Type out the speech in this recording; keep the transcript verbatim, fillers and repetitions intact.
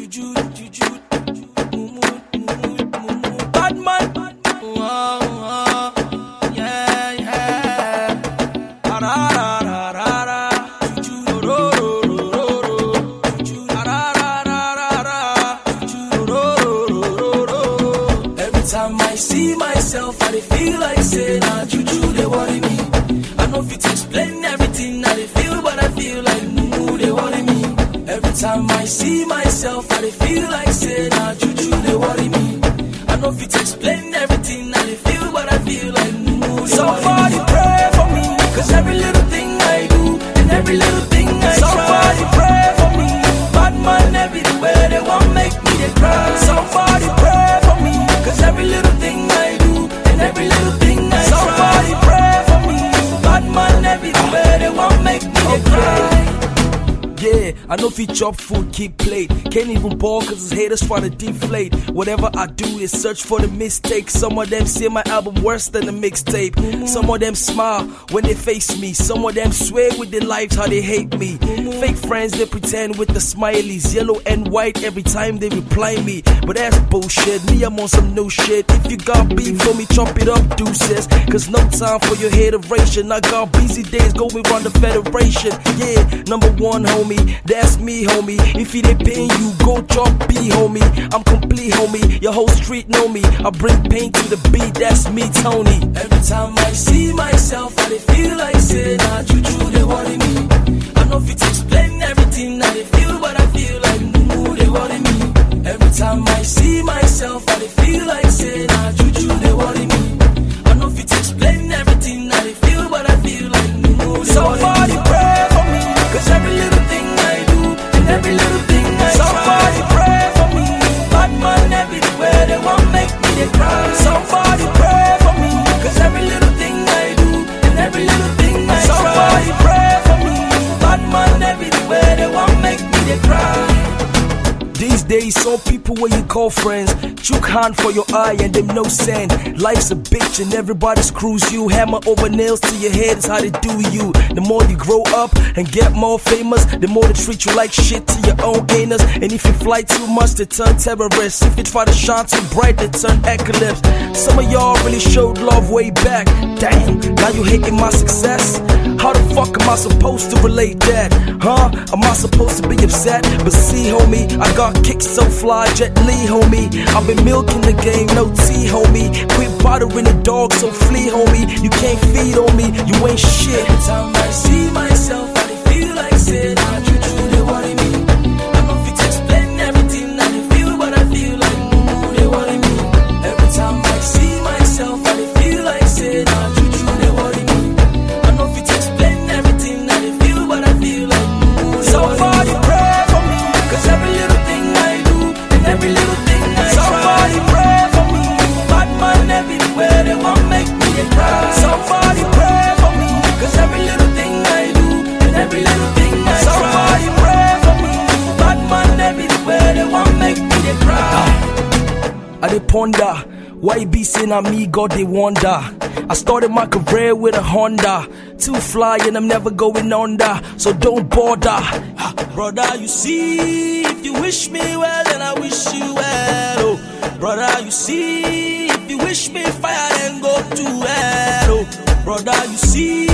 juju, juju, mumu, mumu, mumu. Bad man, oh, oh, yeah, yeah. Ra ra ra ra ra, juju, ro ro ro ro ro, juju, ra ra ra ra ra, juju, ro ro ro ro ro. Every time I see myself, I feel like saying, nah, juju, they worry me. I know fit explain everything I feel, but I feel like mumu, they worry me. Every time I see myself, I feel like saying, nah, juju, they worry me. I know fit explain everything I feel, but I feel like mumu, they Somebody worry me. Pray for me, cause every little thing I do, and every little thing I Somebody try. Pray for me, bad man everywhere, they won't make me they cry. Somebody pray for me, cause every little thing I do, and every little thing I Somebody try. Pray for me, bad man everywhere, they won't make me they cry. Yeah, I know if you chop food, keep plate. Can't even ball cause his haters try to deflate. Whatever I do is search for the mistakes. Some of them say my album worse than the mixtape. Mm-hmm. Some of them smile when they face me. Some of them swear with their lives how they hate me. Mm-hmm. Fake friends, they pretend with the smileys. Yellow and white every time they reply me. But that's bullshit, me I'm on some new shit. If you got beef for me, chop it up, deuces. Cause no time for your hateration. I got busy days going around the federation. Yeah, number one homie, that's me, homie. If it ain't pain you, go chop B, homie. I'm complete, homie. Your whole street know me. I bring pain to the beat, that's me, Tony. Every time I see myself, I feel like saying, nah, juju, they worry me. I know if it explain everything I feel, but I feel like mumu, they worry me. Every time I see myself, I feel like saying, nah, juju, they worry me. I know if it explain everything I feel, but I feel like mumu, they Somebody worry me. Pray for me, cause every little thing every little thing I Somebody try. Pray for me, bad man everywhere, they won't make me they cry. Somebody pray for me, cause every little thing I do, and every little thing I Somebody try. Pray for me, bad man everywhere, they won't make me they cry. These days, some people when you call friends, chook hand for your eye and them no send. Life's a bitch and everybody screws you. Hammer over nails to your head is how they do you. The more you grow up and get more famous, the more they treat you like shit to your own anus. And if you fly too much, they turn terrorists. If you try to shine too bright, they turn eclipse. Some of y'all really showed love way back. Damn, now you hating my success? How the fuck am I supposed to relate that? Huh? Am I supposed to be upset? But see, homie, I got kicks so fly, Jet Li, homie. I've been milking the game, no tea, homie. Quit bothering the dog, so flee, homie. You can't feed on me, you ain't shit. Every time I see myself, I feel like saying, nah, juju, they worry me. I know if it explain everything I feel, but I feel like mumu, they worry me. Every time I see myself, I feel like saying, nah, juju, they worry me. I know if it explain everything I feel, but I feel like mumu, they Somebody worry me. Pray for me, cause every little every little thing I Somebody try. Pray for me, bad man everywhere, they won't make me they cry. Somebody pray for me, cause every little thing I do, and every little thing I Somebody try. Pray for me, bad man everywhere, they won't make me they cry. I dey ponder, why you be saying I'm me, God they wonder. I started my career with a Honda, too fly and I'm never going under, so don't bother. Brother, you see, if you wish me well, then I wish you well. Oh, brother, you see, if you wish me fire, then go to hell. Oh, brother, you see.